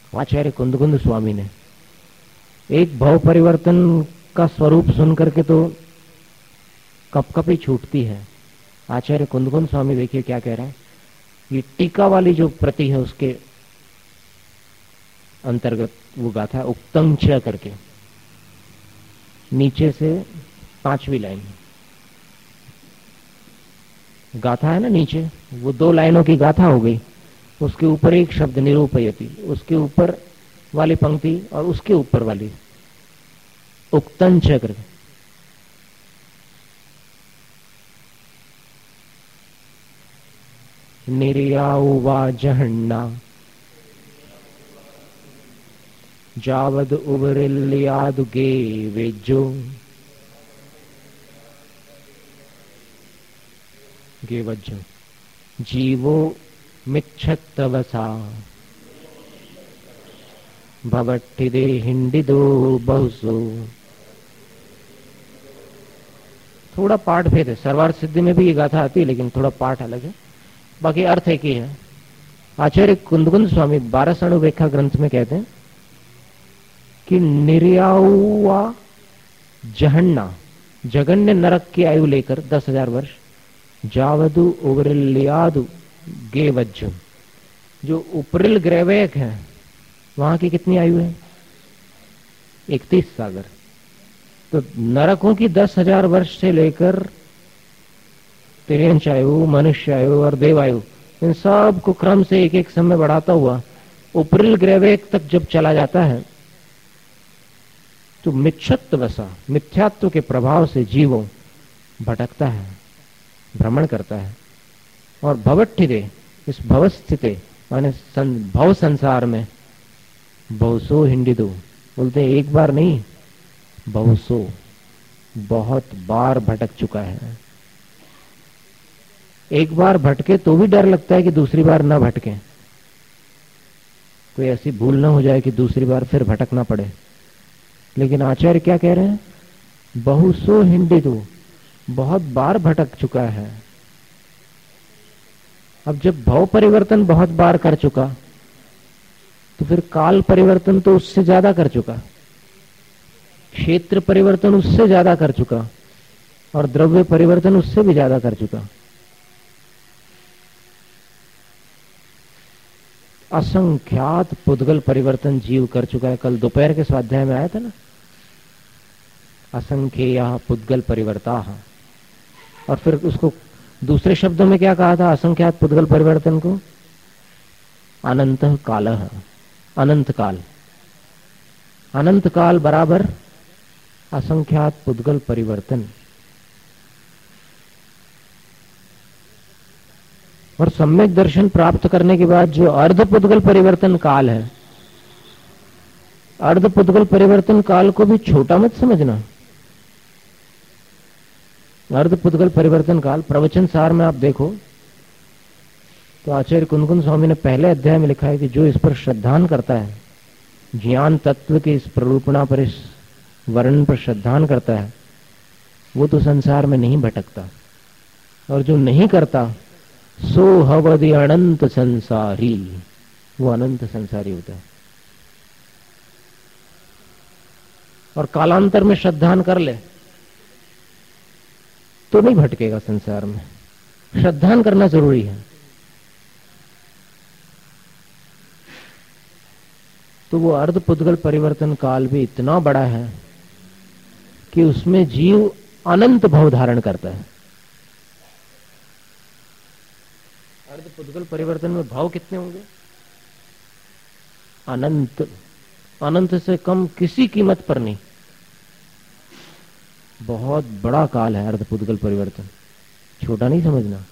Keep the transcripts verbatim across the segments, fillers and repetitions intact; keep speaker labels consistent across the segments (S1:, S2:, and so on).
S1: आचार्य कुंदकुंद स्वामी ने एक भाव परिवर्तन का स्वरूप सुन करके तो कपकपी छूटती है। आचार्य कुंदकुंद स्वामी देखिए क्या कह रहे हैं। ये टीका वाली जो प्रति है उसके अंतर्गत वो गाथा है, उक्तं च करके नीचे से पांचवी लाइन गाथा है ना, नीचे वो दो लाइनों की गाथा हो गई, उसके ऊपर एक शब्द निरूपयति, उसके ऊपर वाली पंक्ति और उसके ऊपर वाली उक्तं च करके। निर्याउ वा जहन्ना जावद उबरिल्यादु गे वेजो गे वज्जो जीवो मिच्छत्तवसा भवट्टिदे हिंडिदो बहुसो। थोड़ा पाठ भेद है, सर्वार्थ सिद्धि में भी ये गाथा आती है लेकिन थोड़ा पाठ अलग है, बाकी अर्थ एक ही है। आचार्य कुंदकुंद स्वामी बारह साणुरेखा ग्रंथ में कहते हैं कि निर्याउआ जहन्ना, जगन्य नरक की आयु लेकर दस हजार वर्ष, जावदु उबरिल्यादु गे वज्जु, जो उपरिल ग्रैवयक है वहां की कितनी आयु है? इकतीस सागर। तो नरकों की दस हजार वर्ष से लेकर तिर्यंश आयु, मनुष्य आयु और देवायु, इन सब को क्रम से एक एक समय बढ़ाता हुआ उपरिल ग्रैवयक तक जब चला जाता है तो मिच्छत्वसा, मिथ्यात्व के प्रभाव से जीवों भटकता है, भ्रमण करता है। और भवट्ठिदे, इस भवस्थिते माने सं, भव संसार में बहुसो हिंडिदो, बोलते हैं एक बार नहीं बहुसो, बहुत बार भटक चुका है। एक बार भटके तो भी डर लगता है कि दूसरी बार ना भटके, कोई ऐसी भूल ना हो जाए कि दूसरी बार फिर भटकना पड़े। लेकिन आचार्य क्या कह रहे हैं? बहुसो हिंडिदो, बहुत बार भटक चुका है। अब जब भाव परिवर्तन बहुत बार कर चुका तो फिर काल परिवर्तन तो उससे ज्यादा कर चुका, क्षेत्र परिवर्तन उससे ज्यादा कर चुका और द्रव्य परिवर्तन उससे भी ज्यादा कर चुका। असंख्यात पुद्गल परिवर्तन जीव कर चुका है। कल दोपहर के स्वाध्याय में आया था ना, असंख्येय पुद्गल परिवर्ता। और फिर उसको दूसरे शब्दों में क्या कहा था असंख्यात पुद्गल परिवर्तन को? अनंत कालः, अनंत काल। अनंत काल बराबर असंख्यात पुद्गल परिवर्तन। और सम्यक दर्शन प्राप्त करने के बाद जो अर्ध पुद्गल परिवर्तन काल है, अर्ध पुद्गल परिवर्तन काल को भी छोटा मत समझना। अर्ध पुद्गल परिवर्तन काल प्रवचन सार में आप देखो तो आचार्य कुंदकुंद स्वामी ने पहले अध्याय में लिखा है कि जो इस पर श्रद्धान करता है, ज्ञान तत्व के इस प्ररूपणा पर, इस वर्णन पर श्रद्धान करता है, वो तो संसार में नहीं भटकता। और जो नहीं करता सो हवदि अनंत संसारी, वो अनंत संसारी होता है। और कालांतर में श्रद्धान कर ले तो नहीं भटकेगा संसार में। श्रद्धान करना जरूरी है। तो वो अर्ध पुद्गल परिवर्तन काल भी इतना बड़ा है कि उसमें जीव अनंत भाव धारण करता है। अर्ध पुद्गल परिवर्तन में भाव कितने होंगे? अनंत। अनंत से कम किसी कीमत पर नहीं। बहुत बड़ा काल है अर्ध पुद्गल परिवर्तन, छोटा नहीं समझना।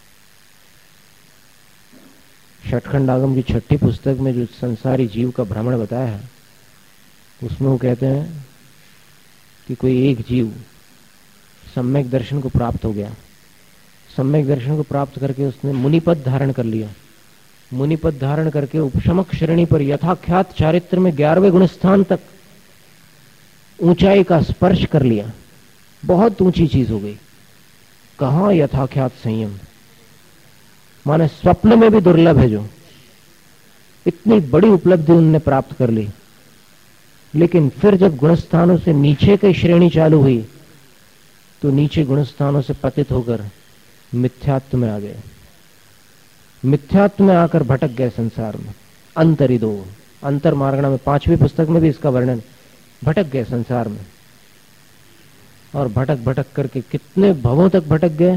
S1: षटखंड आगम की छठी पुस्तक में जो संसारी जीव का भ्रमण बताया है उसमें वो कहते हैं कि कोई एक जीव सम्यक दर्शन को प्राप्त हो गया, सम्यक दर्शन को प्राप्त करके उसने मुनिपद धारण कर लिया, मुनिपद धारण करके उपशमक श्रेणी पर यथाख्यात चारित्र में ग्यारहवें गुण स्थान तक ऊंचाई का स्पर्श कर लिया, बहुत ऊंची चीज हो गई। कहां यथाख्यात संयम, माने स्वप्न में भी दुर्लभ है जो। इतनी बड़ी उपलब्धि उनने प्राप्त कर ली, लेकिन फिर जब गुणस्थानों से नीचे की श्रेणी चालू हुई तो नीचे गुणस्थानों से पतित होकर मिथ्यात्व में आ गए। मिथ्यात्व में आकर भटक गए संसार में। अंतरिदो, अंतर मार्गणा में पांचवी पुस्तक में भी इसका वर्णन, भटक गए संसार में। और भटक भटक करके कितने भवों तक भटक गए,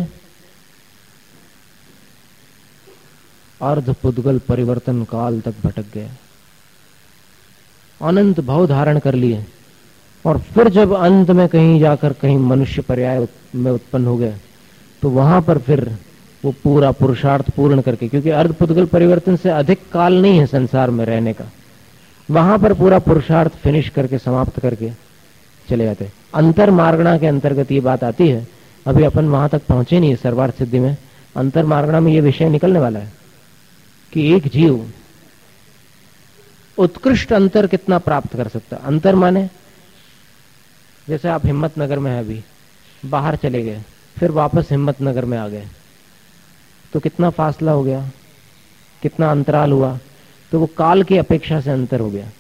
S1: अर्ध पुद्गल परिवर्तन काल तक भटक गए, अनंत भव धारण कर लिए। और फिर जब अंत में कहीं जाकर कहीं मनुष्य पर्याय में उत्पन्न हो गए तो वहां पर फिर वो पूरा पुरुषार्थ पूर्ण करके, क्योंकि अर्ध पुद्गल परिवर्तन से अधिक काल नहीं है संसार में रहने का, वहां पर पूरा पुरुषार्थ फिनिश करके समाप्त करके चले जाते। अंतर मार्गणा के अंतर्गत ये बात आती है, अभी अपन वहां तक पहुंचे नहीं है सर्वार्थ सिद्धि में। अंतर मार्गणा में ये विषय निकलने वाला है कि एक जीव उत्कृष्ट अंतर कितना प्राप्त कर सकता है। अंतर माने जैसे आप हिम्मतनगर में है, अभी बाहर चले गए, फिर वापस हिम्मतनगर में आ गए, तो कितना फासला हो गया, कितना अंतराल हुआ, तो वो काल की अपेक्षा से अंतर हो गया,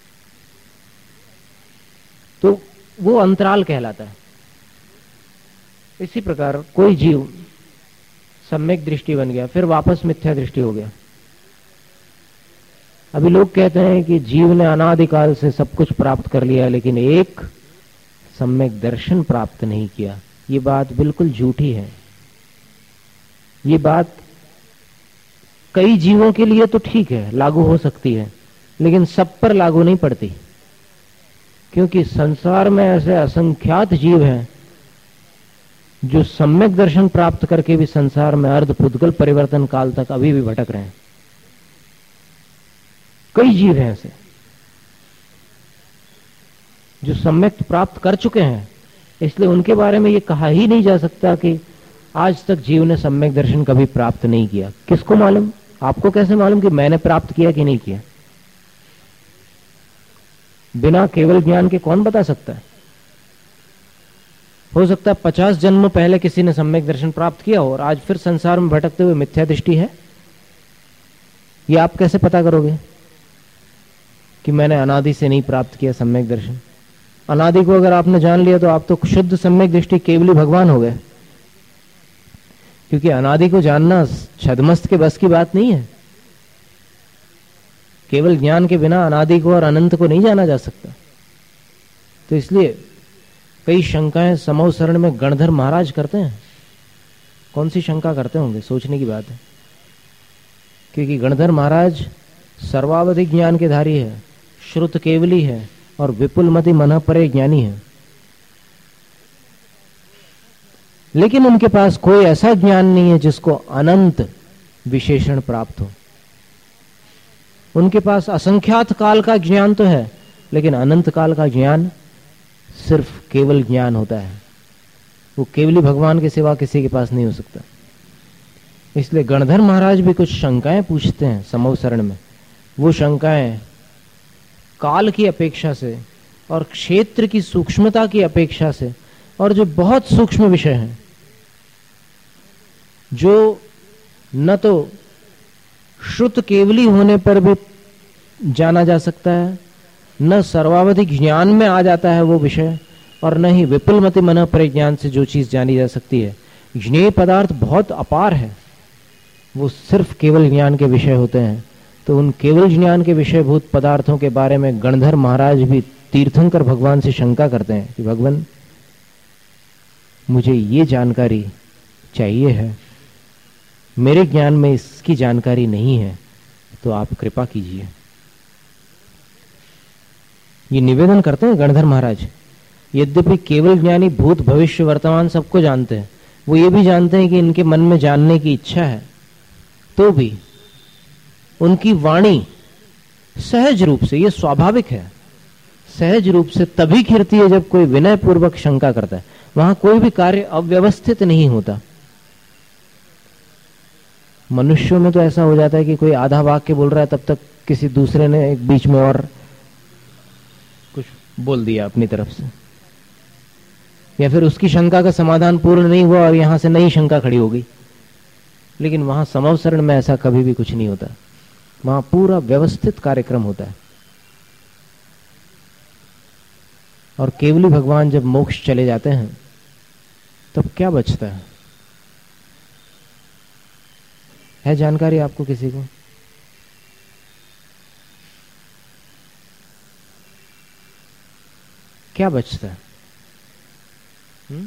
S1: तो वो अंतराल कहलाता है। इसी प्रकार कोई जीव सम्यक दृष्टि बन गया, फिर वापस मिथ्या दृष्टि हो गया। अभी लोग कहते हैं कि जीव ने अनादिकाल से सब कुछ प्राप्त कर लिया, लेकिन एक सम्यक दर्शन प्राप्त नहीं किया। ये बात बिल्कुल झूठी है। ये बात कई जीवों के लिए तो ठीक है, लागू हो सकती है, लेकिन सब पर लागू नहीं पड़ती, क्योंकि संसार में ऐसे असंख्यात जीव हैं जो सम्यक दर्शन प्राप्त करके भी संसार में अर्ध पुद्गल परिवर्तन काल तक अभी भी भटक रहे हैं। कई जीव हैं ऐसे जो सम्यक प्राप्त कर चुके हैं, इसलिए उनके बारे में यह कहा ही नहीं जा सकता कि आज तक जीव ने सम्यक दर्शन कभी प्राप्त नहीं किया। किसको मालूम? आपको कैसे मालूम कि मैंने प्राप्त किया कि नहीं किया? बिना केवल ज्ञान के कौन बता सकता है? हो सकता है पचास जन्म पहले किसी ने सम्यक दर्शन प्राप्त किया हो और आज फिर संसार में भटकते हुए मिथ्या दृष्टि है। ये आप कैसे पता करोगे कि मैंने अनादि से नहीं प्राप्त किया सम्यक दर्शन? अनादि को अगर आपने जान लिया तो आप तो शुद्ध सम्यक दृष्टि केवली भगवान हो गए, क्योंकि अनादि को जानना छद्मस्त के बस की बात नहीं है। केवल ज्ञान के बिना अनादि को और अनंत को नहीं जाना जा सकता। तो इसलिए कई शंकाएं समूह शरण में गणधर महाराज करते हैं। कौन सी शंका करते होंगे, सोचने की बात है, क्योंकि गणधर महाराज सर्वावधि ज्ञान के धारी है, श्रुत केवली है और विपुलमति मनः परे ज्ञानी है। लेकिन उनके पास कोई ऐसा ज्ञान नहीं है जिसको अनंत विशेषण प्राप्त हो। उनके पास असंख्यात काल का ज्ञान तो है, लेकिन अनंत काल का ज्ञान सिर्फ केवल ज्ञान होता है। वो केवली भगवान के सिवा किसी के पास नहीं हो सकता। इसलिए गणधर महाराज भी कुछ शंकाएं पूछते हैं समूह शरण में। वो शंकाएं काल की अपेक्षा से और क्षेत्र की सूक्ष्मता की अपेक्षा से, और जो बहुत सूक्ष्म विषय हैं, जो न तो श्रुत केवली होने पर भी जाना जा सकता है, न सर्वावधि ज्ञान में आ जाता है वो विषय, और न ही विपुलमति मनः परिज्ञान से जो चीज जानी जा सकती है। ज्ञेय पदार्थ बहुत अपार है, वो सिर्फ केवल ज्ञान के विषय होते हैं। तो उन केवल ज्ञान के विषयभूत पदार्थों के बारे में गणधर महाराज भी तीर्थंकर भगवान से शंका करते हैं कि भगवान, मुझे ये जानकारी चाहिए है, मेरे ज्ञान में इसकी जानकारी नहीं है, तो आप कृपा कीजिए। ये निवेदन करते हैं गणधर महाराज। यद्यपि केवल ज्ञानी भूत भविष्य वर्तमान सबको जानते हैं, वो ये भी जानते हैं कि इनके मन में जानने की इच्छा है, तो भी उनकी वाणी सहज रूप से, ये स्वाभाविक है, सहज रूप से तभी खिरती है जब कोई विनय पूर्वक शंका करता है। वहां कोई भी कार्य अव्यवस्थित नहीं होता। मनुष्यों में तो ऐसा हो जाता है कि कोई आधा वाक्य बोल रहा है, तब तक किसी दूसरे ने एक बीच में और कुछ बोल दिया अपनी तरफ से, या फिर उसकी शंका का समाधान पूर्ण नहीं हुआ और यहां से नई शंका खड़ी हो गई। लेकिन वहां समवसरण में ऐसा कभी भी कुछ नहीं होता। वहां पूरा व्यवस्थित कार्यक्रम होता है। और केवली भगवान जब मोक्ष चले जाते हैं तब क्या बचता है? है जानकारी आपको किसी को? क्या बचता है? हुँ?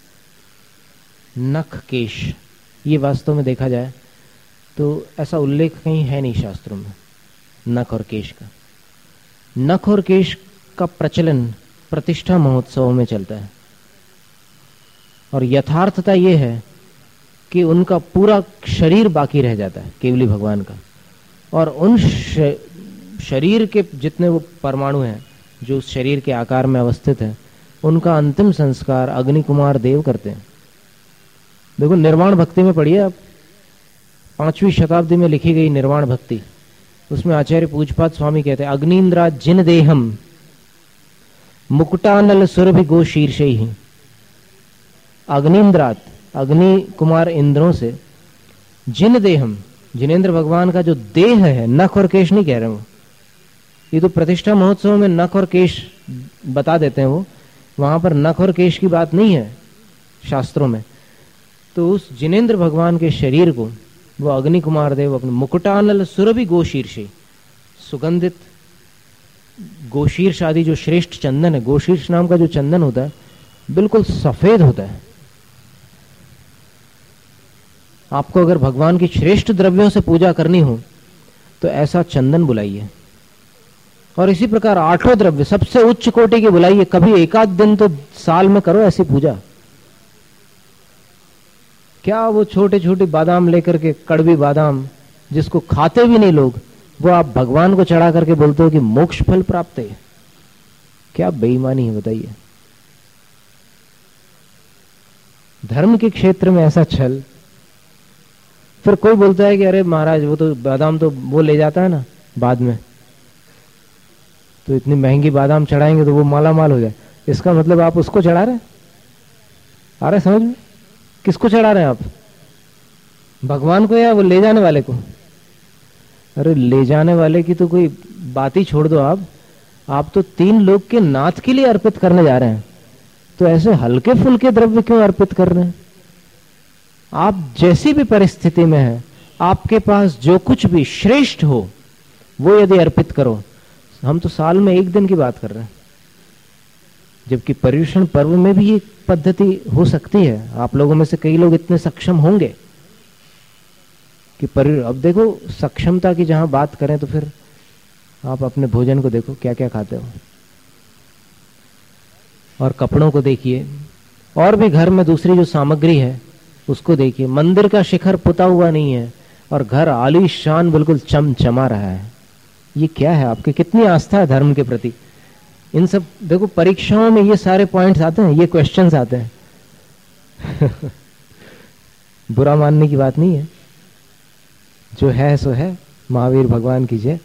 S1: नख केश। ये वास्तव में देखा जाए तो ऐसा उल्लेख कहीं है नहीं शास्त्रों में नख और केश का। नख और केश का प्रचलन प्रतिष्ठा महोत्सव में चलता है और यथार्थता ये है कि उनका पूरा शरीर बाकी रह जाता है केवली भगवान का, और उन श, शरीर के जितने वो परमाणु हैं जो उस शरीर के आकार में अवस्थित है, उनका अंतिम संस्कार अग्नि कुमार देव करते हैं। देखो निर्वाण भक्ति में पढ़िए आप, पांचवी शताब्दी में लिखी गई निर्वाण भक्ति, उसमें आचार्य पूजपाद स्वामी कहते हैं अग्निन्द्रा जिन देहम मुकुटानल सुरभि गो शीर्षे ही। अग्निन्द्रात, अग्नि कुमार इंद्रों से, जिन देहम, जिनेन्द्र भगवान का जो देह है, नख और केश नहीं कह रहे वो, ये तो प्रतिष्ठा महोत्सव में नख और केश बता देते हैं, वो वहां पर नख और केश की बात नहीं है शास्त्रों में। तो उस जिनेन्द्र भगवान के शरीर को वो अग्नि कुमार देव अपने मुकुटानल सुरभि गोशीर्षे, सुगंधित गोशीर्ष आदि जो श्रेष्ठ चंदन है, गोशीर्ष नाम का जो चंदन होता है बिल्कुल सफेद होता है। आपको अगर भगवान की श्रेष्ठ द्रव्यों से पूजा करनी हो तो ऐसा चंदन बुलाइए, और इसी प्रकार आठों द्रव्य सबसे उच्च कोटि के बुलाइए। कभी एकाध दिन तो साल में करो ऐसी पूजा। क्या वो छोटे छोटे बादाम लेकर के, कड़वी बादाम जिसको खाते भी नहीं लोग, वो आप भगवान को चढ़ा करके बोलते हो कि मोक्ष फल प्राप्त है? क्या बेईमानी है बताइए। धर्म के क्षेत्र में ऐसा छल। फिर कोई बोलता है कि अरे महाराज वो तो बादाम तो वो ले जाता है ना बाद में, तो इतनी महंगी बादाम चढ़ाएंगे तो वो माला माल हो जाए। इसका मतलब आप उसको चढ़ा रहे हैं? आ रहे समझ में? किसको चढ़ा रहे हैं आप? भगवान को या वो ले जाने वाले को? अरे ले जाने वाले की तो कोई बात ही छोड़ दो आप आप तो तीन लोग के नाथ के लिए अर्पित करने जा रहे हैं, तो ऐसे हल्के फुल्के द्रव्य क्यों अर्पित कर रहे हैं? आप जैसी भी परिस्थिति में हैं, आपके पास जो कुछ भी श्रेष्ठ हो वो यदि अर्पित करो। हम तो साल में एक दिन की बात कर रहे हैं, जबकि पर्युषण पर्व में भी ये पद्धति हो सकती है। आप लोगों में से कई लोग इतने सक्षम होंगे कि पर्यु अब देखो सक्षमता की जहां बात करें तो फिर आप अपने भोजन को देखो क्या क्या खाते हो, और कपड़ों को देखिए, और भी घर में दूसरी जो सामग्री है उसको देखिए। मंदिर का शिखर पुता हुआ नहीं है और घर आलीशान बिल्कुल चमचमा रहा है। ये क्या है? आपकी कितनी आस्था है धर्म के प्रति? इन सब देखो परीक्षाओं में ये सारे पॉइंट्स आते हैं, ये क्वेश्चंस आते हैं। बुरा मानने की बात नहीं है, जो है सो है, महावीर भगवान की जय।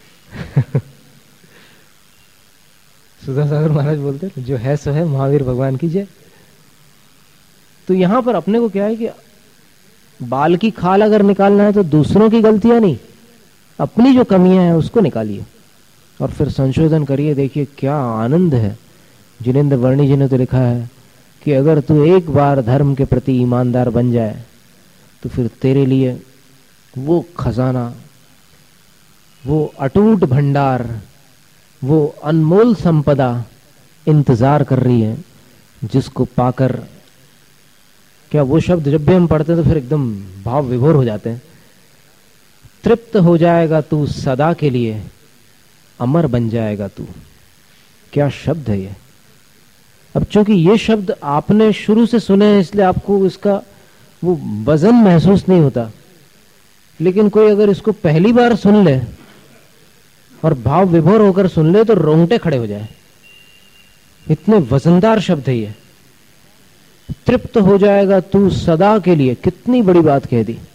S1: सुधा सागर महाराज बोलते हैं जो है सो है, महावीर भगवान की जय। तो यहां पर अपने को क्या है कि बाल की खाल अगर निकालना है तो दूसरों की गलतियां नहीं, अपनी जो कमियां हैं उसको निकालिए और फिर संशोधन करिए। देखिए क्या आनंद है। जिनेन्द्र वर्णी जी ने तो लिखा है कि अगर तू एक बार धर्म के प्रति ईमानदार बन जाए तो फिर तेरे लिए वो खजाना, वो अटूट भंडार, वो अनमोल संपदा इंतजार कर रही है, जिसको पाकर क्या वो शब्द जब भी हम पढ़ते हैं तो फिर एकदम भाव विभोर हो जाते हैं। तृप्त हो जाएगा तू सदा के लिए, अमर बन जाएगा तू। क्या शब्द है ये। अब चूंकि ये शब्द आपने शुरू से सुने हैं इसलिए आपको इसका वो वजन महसूस नहीं होता, लेकिन कोई अगर इसको पहली बार सुन ले और भाव विभोर होकर सुन ले तो रोंगटे खड़े हो जाए। इतने वजनदार शब्द है ये। तृप्त हो जाएगा तू सदा के लिए, कितनी बड़ी बात कह दी।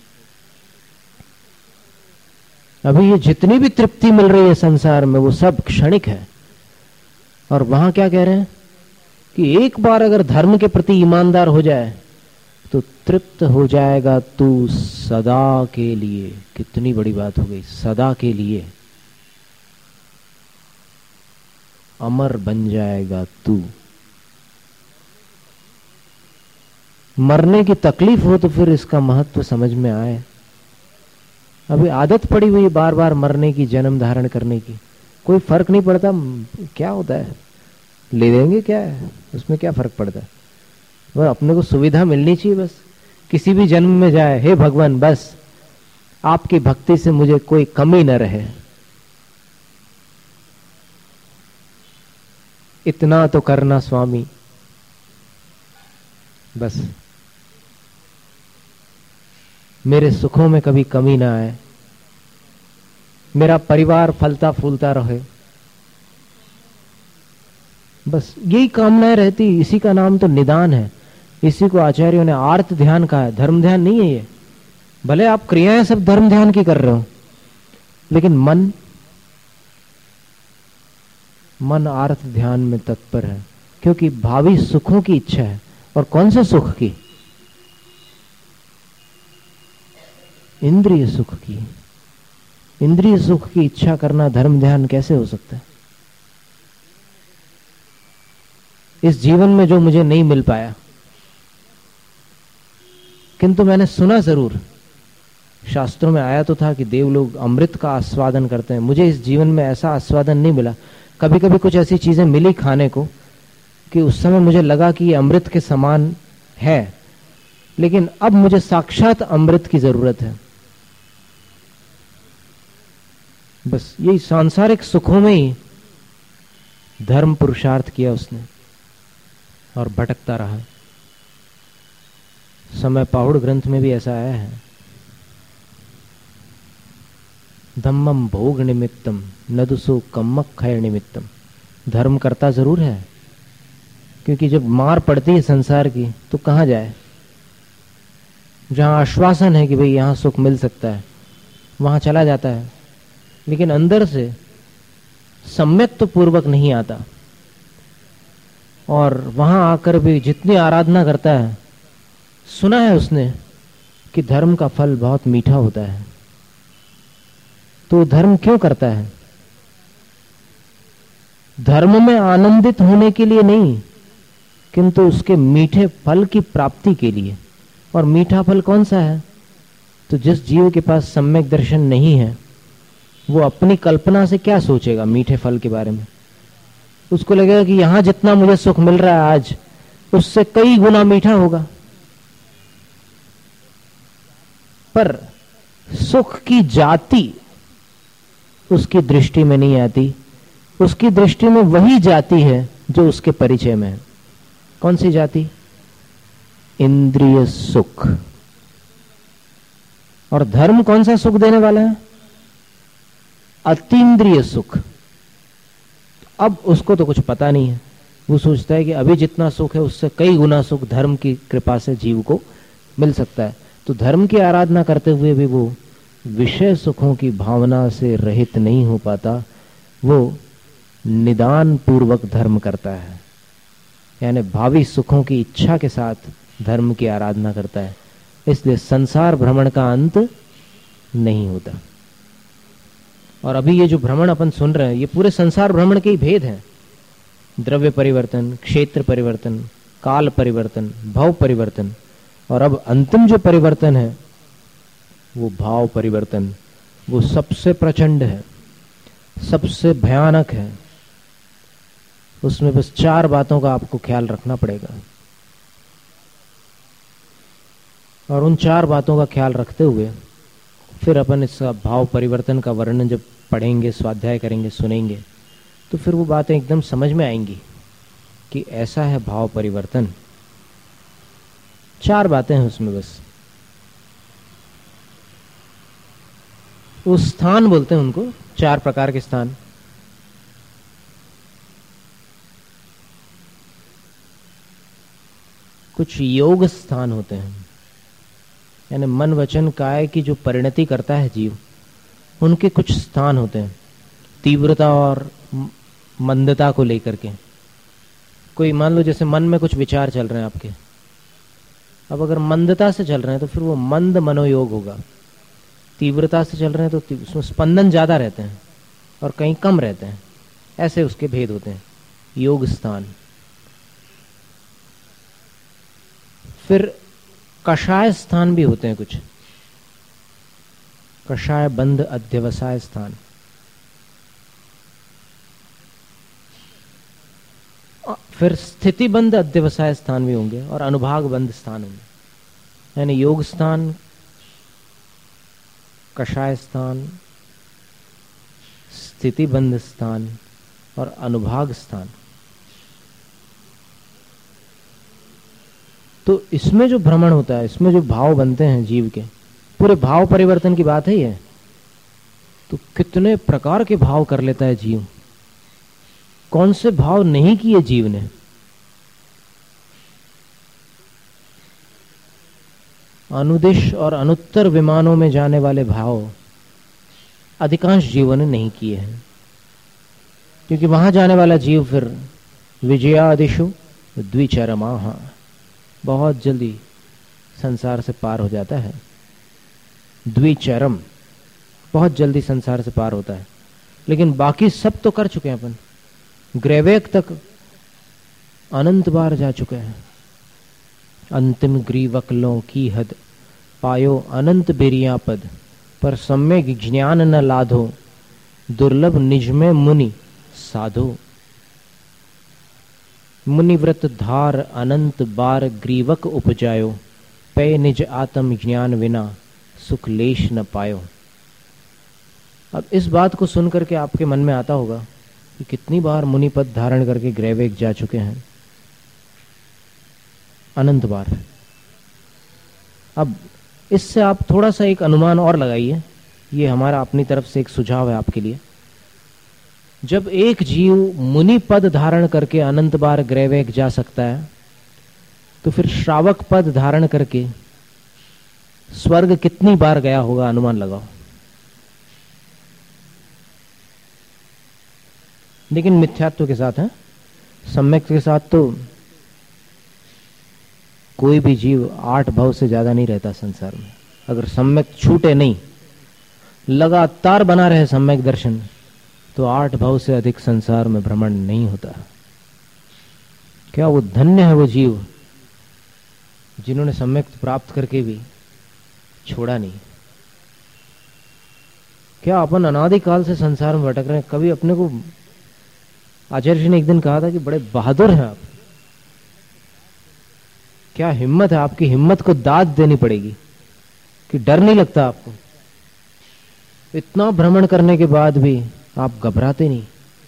S1: अभी ये जितनी भी तृप्ति मिल रही है संसार में वो सब क्षणिक है, और वहां क्या कह रहे हैं कि एक बार अगर धर्म के प्रति ईमानदार हो जाए तो तृप्त हो जाएगा तू सदा के लिए। कितनी बड़ी बात हो गई, सदा के लिए अमर बन जाएगा तू। मरने की तकलीफ हो तो फिर इसका महत्व समझ में आए। अभी आदत पड़ी हुई है बार बार मरने की, जन्म धारण करने की, कोई फर्क नहीं पड़ता। क्या होता है, ले लेंगे, क्या है उसमें, क्या फर्क पड़ता है। वह अपने को सुविधा मिलनी चाहिए बस, किसी भी जन्म में जाए, हे भगवान बस आपकी भक्ति से मुझे कोई कमी न रहे, इतना तो करना स्वामी बस, मेरे सुखों में कभी कमी ना आए, मेरा परिवार फलता फूलता रहे, बस यही कामनाएं रहती। इसी का नाम तो निदान है। इसी को आचार्यों ने आर्त ध्यान कहा है, धर्म ध्यान नहीं है ये। भले आप क्रियाएं सब धर्म ध्यान की कर रहे हो, लेकिन मन मन आर्त ध्यान में तत्पर है, क्योंकि भावी सुखों की इच्छा है। और कौन से सुख की? इंद्रिय सुख की। इंद्रिय सुख की इच्छा करना धर्म ध्यान कैसे हो सकता है? इस जीवन में जो मुझे नहीं मिल पाया, किंतु मैंने सुना जरूर, शास्त्रों में आया तो था कि देवलोग अमृत का आस्वादन करते हैं। मुझे इस जीवन में ऐसा आस्वादन नहीं मिला। कभी कभी कुछ ऐसी चीजें मिली खाने को कि उस समय मुझे लगा कि ये अमृत के समान है, लेकिन अब मुझे साक्षात अमृत की जरूरत है। बस यही सांसारिक सुखों में ही धर्म पुरुषार्थ किया उसने और भटकता रहा। समय पाहुड़ ग्रंथ में भी ऐसा आया है, धम्मम भोग निमित्तम नदुसो कम्मक खय निमित्तम। धर्म करता जरूर है, क्योंकि जब मार पड़ती है संसार की तो कहां जाए? जहां आश्वासन है कि भाई यहां सुख मिल सकता है वहां चला जाता है, लेकिन अंदर से सम्यक तो पूर्वक नहीं आता। और वहां आकर भी जितनी आराधना करता है, सुना है उसने कि धर्म का फल बहुत मीठा होता है, तो धर्म क्यों करता है? धर्म में आनंदित होने के लिए नहीं, किंतु उसके मीठे फल की प्राप्ति के लिए। और मीठा फल कौन सा है? तो जिस जीव के पास सम्यक दर्शन नहीं है, वो अपनी कल्पना से क्या सोचेगा मीठे फल के बारे में? उसको लगेगा कि यहां जितना मुझे सुख मिल रहा है आज, उससे कई गुना मीठा होगा। पर सुख की जाति उसकी दृष्टि में नहीं आती। उसकी दृष्टि में वही जाति है जो उसके परिचय में है। कौन सी जाति? इंद्रिय सुख। और धर्म कौन सा सुख देने वाला है? अतीन्द्रिय सुख। अब उसको तो कुछ पता नहीं है। वो सोचता है कि अभी जितना सुख है उससे कई गुना सुख धर्म की कृपा से जीव को मिल सकता है। तो धर्म की आराधना करते हुए भी वो विषय सुखों की भावना से रहित नहीं हो पाता। वो निदान पूर्वक धर्म करता है, यानी भावी सुखों की इच्छा के साथ धर्म की आराधना करता है। इसलिए संसार भ्रमण का अंत नहीं होता। और अभी ये जो भ्रमण अपन सुन रहे हैं, ये पूरे संसार भ्रमण के ही भेद हैं। द्रव्य परिवर्तन, क्षेत्र परिवर्तन, काल परिवर्तन, भाव परिवर्तन, और अब अंतिम जो परिवर्तन है वो भाव परिवर्तन। वो सबसे प्रचंड है, सबसे भयानक है। उसमें बस चार बातों का आपको ख्याल रखना पड़ेगा, और उन चार बातों का ख्याल रखते हुए फिर अपन इसका भाव परिवर्तन का वर्णन जब पढ़ेंगे, स्वाध्याय करेंगे, सुनेंगे, तो फिर वो बातें एकदम समझ में आएंगी कि ऐसा है भाव परिवर्तन। चार बातें हैं उसमें बस। वो स्थान बोलते हैं उनको, चार प्रकार के स्थान। कुछ योग स्थान होते हैं, यानी मन वचन काया की जो परिणति करता है जीव, उनके कुछ स्थान होते हैं तीव्रता और मंदता को लेकर के। कोई मान लो जैसे मन में कुछ विचार चल रहे हैं आपके, अब अगर मंदता से चल रहे हैं तो फिर वो मंद मनोयोग होगा, तीव्रता से चल रहे हैं तो उसमें स्पंदन ज्यादा रहते हैं और कहीं कम रहते हैं, ऐसे उसके भेद होते हैं। योग स्थान। फिर कषाय स्थान भी होते हैं कुछ, कषाय बंध अध्यवसाय स्थान। फिर स्थिति बंध अध्यवसाय स्थान भी होंगे और अनुभाग बंध स्थान होंगे। यानी योग स्थान, कषाय स्थान, स्थिति बंध स्थान और अनुभाग स्थान। तो इसमें जो भ्रमण होता है, इसमें जो भाव बनते हैं जीव के, पूरे भाव परिवर्तन की बात है ये। तो कितने प्रकार के भाव कर लेता है जीव, कौन से भाव नहीं किए जीव ने। अनुदिश और अनुत्तर विमानों में जाने वाले भाव अधिकांश जीवों ने नहीं किए हैं, क्योंकि वहां जाने वाला जीव फिर विजयादिशु द्विचरमाः बहुत जल्दी संसार से पार हो जाता है। द्विचरम, बहुत जल्दी संसार से पार होता है। लेकिन बाकी सब तो कर चुके हैं अपन, ग्रेवेक तक अनंत बार जा चुके हैं। अंतिम ग्रीवकलों की हद पायो अनंत बेरिया पद, पर सम्यक ज्ञान न लाधो दुर्लभ निज में मुनि साधो। मुनिव्रत धार अनंत बार ग्रीवक उपजायो, पे निज आत्म ज्ञान विना सुख लेश न पायो। अब इस बात को सुनकर के आपके मन में आता होगा कि कितनी बार मुनि पद धारण करके ग्रेवेक जा चुके हैं, अनंत बार। अब इससे आप थोड़ा सा एक अनुमान और लगाइए, ये हमारा अपनी तरफ से एक सुझाव है आपके लिए। जब एक जीव मुनि पद धारण करके अनंत बार ग्रेवेक जा सकता है, तो फिर श्रावक पद धारण करके स्वर्ग कितनी बार गया होगा, अनुमान लगाओ। लेकिन मिथ्यात्व के साथ है, सम्यक के साथ तो कोई भी जीव आठ भाव से ज्यादा नहीं रहता संसार में। अगर सम्यक छूटे नहीं, लगातार बना रहे सम्यक दर्शन, तो आठ भाव से अधिक संसार में भ्रमण नहीं होता। क्या वो धन्य है वो जीव जिन्होंने सम्यक प्राप्त करके भी छोड़ा नहीं। क्या अपन अनादिकाल से संसार में भटक रहे हैं। कभी अपने को आचार्य जी ने एक दिन कहा था कि बड़े बहादुर हैं आप, क्या हिम्मत है आपकी, हिम्मत को दाद देनी पड़ेगी कि डर नहीं लगता आपको। इतना भ्रमण करने के बाद भी आप घबराते नहीं।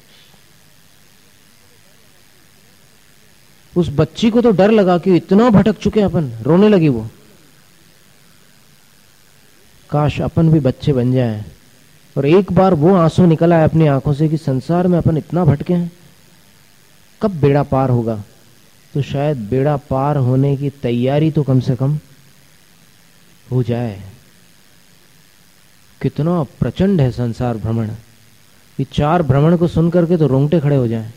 S1: उस बच्ची को तो डर लगा कि इतना भटक चुके हैं अपन, रोने लगी वो। काश अपन भी बच्चे बन जाएं और एक बार वो आंसू निकल आए अपनी आंखों से कि संसार में अपन इतना भटके हैं, कब बेड़ा पार होगा। तो शायद बेड़ा पार होने की तैयारी तो कम से कम हो जाए। कितना प्रचंड है संसार भ्रमण। ये चार भ्रमण को सुन करके तो रोंगटे खड़े हो जाएं।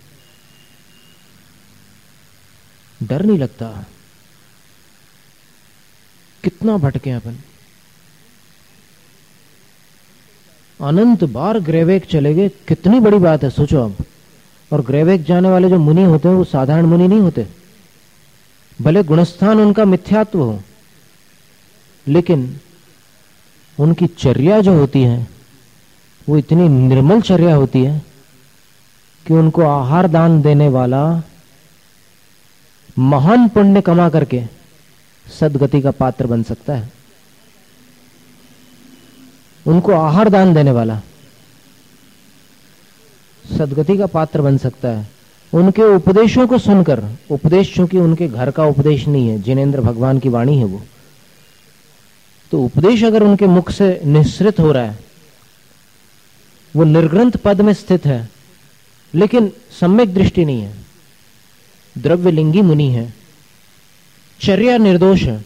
S1: डर नहीं लगता। कितना भटके अपन। अनंत बार ग्रेवेक चले गए, कितनी बड़ी बात है, सोचो अब। और ग्रेवेक जाने वाले जो मुनि होते हैं वो साधारण मुनि नहीं होते। भले गुणस्थान उनका मिथ्यात्व हो, लेकिन उनकी चर्या जो होती है वो इतनी निर्मल चर्या होती है कि उनको आहार दान देने वाला महान पुण्य कमा करके सदगति का पात्र बन सकता है। उनको आहार दान देने वाला सदगति का पात्र बन सकता है। उनके उपदेशों को सुनकर, उपदेश चूंकि उनके घर का उपदेश नहीं है, जिनेंद्र भगवान की वाणी है वो, तो उपदेश अगर उनके मुख से निःसृत हो रहा है, वो निर्ग्रंथ पद में स्थित है, लेकिन सम्यक दृष्टि नहीं है, द्रव्यलिंगी मुनि है, चर्या निर्दोष है,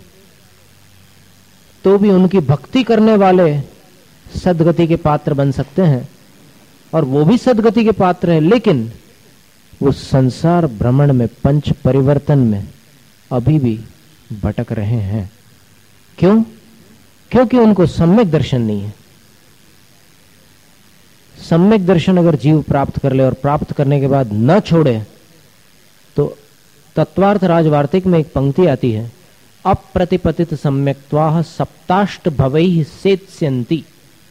S1: तो भी उनकी भक्ति करने वाले सदगति के पात्र बन सकते हैं। और वो भी सदगति के पात्र है, लेकिन वो संसार भ्रमण में, पंच परिवर्तन में अभी भी भटक रहे हैं। क्यों? क्योंकि उनको सम्यक दर्शन नहीं है। सम्यक दर्शन अगर जीव प्राप्त कर ले और प्राप्त करने के बाद न छोड़े तो तत्वार्थ राजवार्तिक में एक पंक्ति आती है, अप्रतिपतित सम्यक्त्वाः सप्ताष्ट भवैः सेत्स्यन्ति।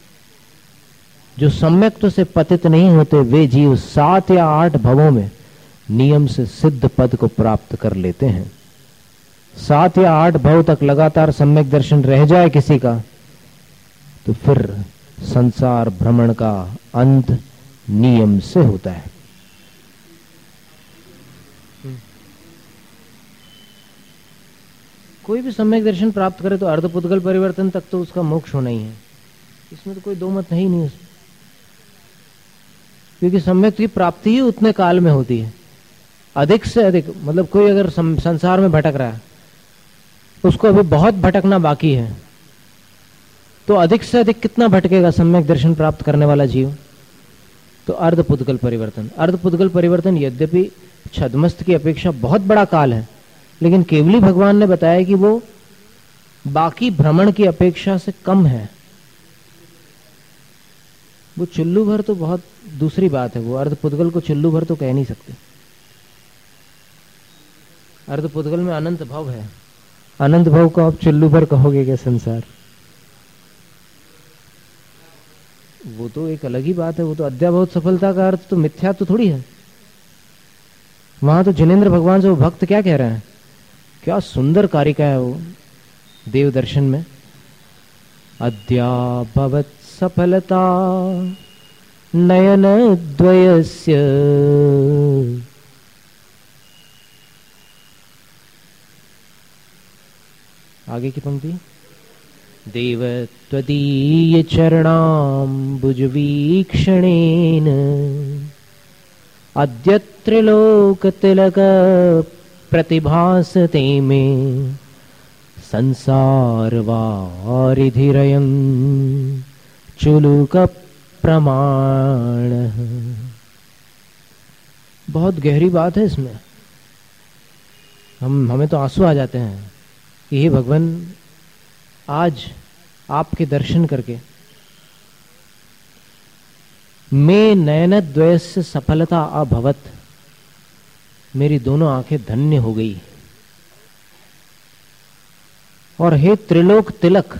S1: जो सम्यक्त्व से पतित नहीं होते वे जीव सात या आठ भवों में नियम से सिद्ध पद को प्राप्त कर लेते हैं। सात या आठ भव तक लगातार सम्यक दर्शन रह जाए किसी का तो फिर संसार भ्रमण का अंत नियम से होता है। कोई भी सम्यक दर्शन प्राप्त करे तो अर्धपुद्गल परिवर्तन तक तो उसका मोक्ष होना ही है, इसमें तो कोई दो मत नहीं नहीं उसमें, क्योंकि सम्यक की प्राप्ति ही उतने काल में होती है। अधिक से अधिक मतलब कोई अगर संसार में भटक रहा है, उसको अभी बहुत भटकना बाकी है, तो अधिक से अधिक कितना भटकेगा सम्यक दर्शन प्राप्त करने वाला जीव? तो अर्धपुद्गल परिवर्तन। अर्धपुद्गल परिवर्तन यद्यपि छद्मस्त की अपेक्षा बहुत बड़ा काल है, लेकिन केवली भगवान ने बताया कि वो बाकी भ्रमण की अपेक्षा से कम है। वो चुल्लू भर तो बहुत दूसरी बात है, वो अर्धपुद्गल को चुल्लू भर तो कह नहीं सकते। अर्धपुद्गल में अनंत भव है, अनंत भव को आप चुल्लू भर कहोगे क्या संसार? वो तो एक अलग ही बात है, वो तो अद्याभूत सफलता का अर्थ तो मिथ्या तो थोड़ी है। वहां तो जिनेंद्र भगवान से वो भक्त क्या कह रहे हैं, क्या सुंदर कारिका है वो देव दर्शन में, अद्याभवत् सफलता नयन द्वयस्य। आगे की पंक्ति, देव त्वदीय चरणाम्बुज वीक्षणेन अद्य त्रिलोक तिलक प्रतिभासते मे संसार वारिधिरयं चुलुक प्रमाण। बहुत गहरी बात है इसमें, हम हमें तो आंसू आ जाते हैं कि हे भगवान, आज आपके दर्शन करके मैं नयन द्वयस्य सफलता अभवत, मेरी दोनों आंखें धन्य हो गई। और हे त्रिलोक तिलक,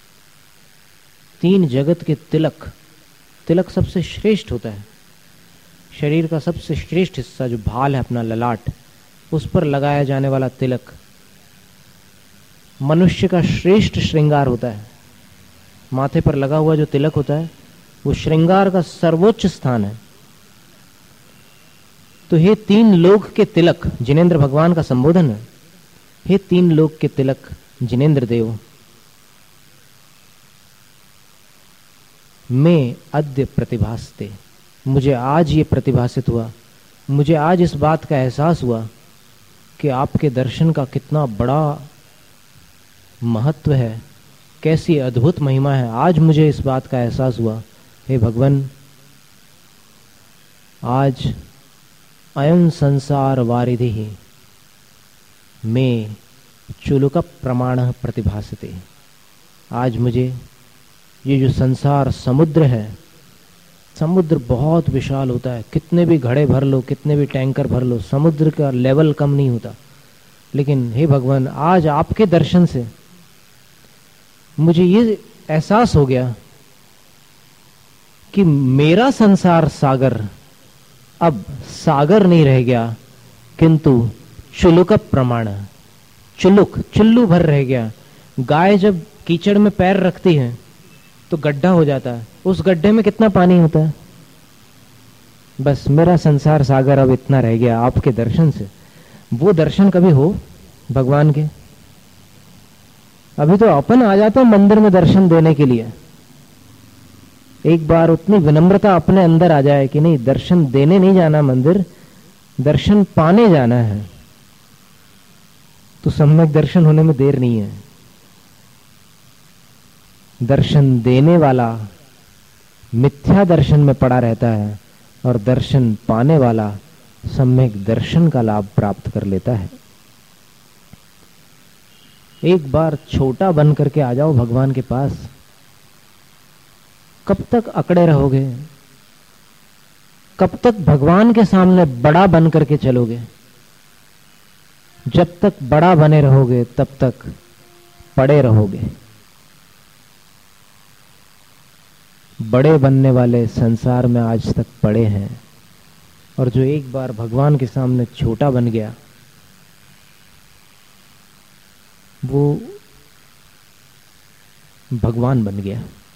S1: तीन जगत के तिलक, तिलक सबसे श्रेष्ठ होता है, शरीर का सबसे श्रेष्ठ हिस्सा जो भाल है अपना ललाट, उस पर लगाया जाने वाला तिलक मनुष्य का श्रेष्ठ श्रृंगार होता है। माथे पर लगा हुआ जो तिलक होता है वो श्रृंगार का सर्वोच्च स्थान है। तो हे तीन लोक के तिलक, जिनेंद्र भगवान का संबोधन है, हे तीन लोक के तिलक जिनेंद्र देव, मैं अद्य प्रतिभासते, मुझे आज ये प्रतिभासित हुआ, मुझे आज इस बात का एहसास हुआ कि आपके दर्शन का कितना बड़ा महत्व है, कैसी अद्भुत महिमा है। आज मुझे इस बात का एहसास हुआ, हे भगवान, आज अयं संसार वारिधि में चुलुक प्रमाण प्रतिभासते, आज मुझे ये जो संसार समुद्र है, समुद्र बहुत विशाल होता है, कितने भी घड़े भर लो, कितने भी टैंकर भर लो, समुद्र का लेवल कम नहीं होता। लेकिन हे भगवान, आज आपके दर्शन से मुझे ये एहसास हो गया कि मेरा संसार सागर अब सागर नहीं रह गया, किंतु चुलुक प्रमाण, चुलुक चुल्लू भर रह गया। गाय जब कीचड़ में पैर रखती है तो गड्ढा हो जाता है, उस गड्ढे में कितना पानी होता है? बस मेरा संसार सागर अब इतना रह गया आपके दर्शन से। वो दर्शन कभी हो भगवान के? अभी तो अपन आ जाते हैं मंदिर में दर्शन देने के लिए, एक बार उतनी विनम्रता अपने अंदर आ जाए कि नहीं, दर्शन देने नहीं जाना मंदिर, दर्शन पाने जाना है, तो सम्यक दर्शन होने में देर नहीं है। दर्शन देने वाला मिथ्या दर्शन में पड़ा रहता है और दर्शन पाने वाला सम्यक दर्शन का लाभ प्राप्त कर लेता है। एक बार छोटा बन करके आ जाओ भगवान के पास। कब तक अकड़े रहोगे? कब तक भगवान के सामने बड़ा बन करके चलोगे? जब तक बड़ा बने रहोगे तब तक पड़े रहोगे। बड़े बनने वाले संसार में आज तक पड़े हैं, और जो एक बार भगवान के सामने छोटा बन गया वो भगवान बन गया।